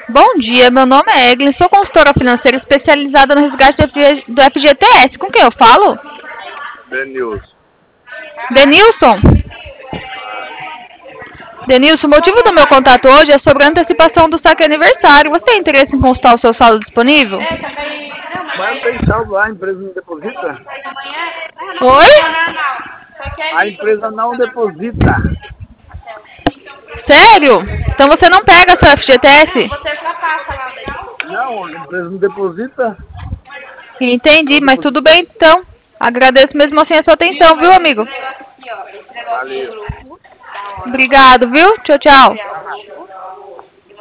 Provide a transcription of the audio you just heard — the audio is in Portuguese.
Bom dia, meu nome é Eglin, sou consultora financeira especializada no resgate do FGTS. Com quem eu falo? Denilson. Denilson? Denilson, o motivo do meu contato hoje é sobre a antecipação do saque aniversário. Você tem interesse em consultar o seu saldo disponível? Mas não tem saldo lá, a empresa não deposita? Oi? A empresa não deposita. Sério? Então você não pega seu FGTS? Não, a empresa não deposita. Entendi, Não mas deposita. tudo bem então. Agradeço mesmo assim a sua atenção, viu, amigo? Valeu. Obrigado, viu? Tchau, tchau.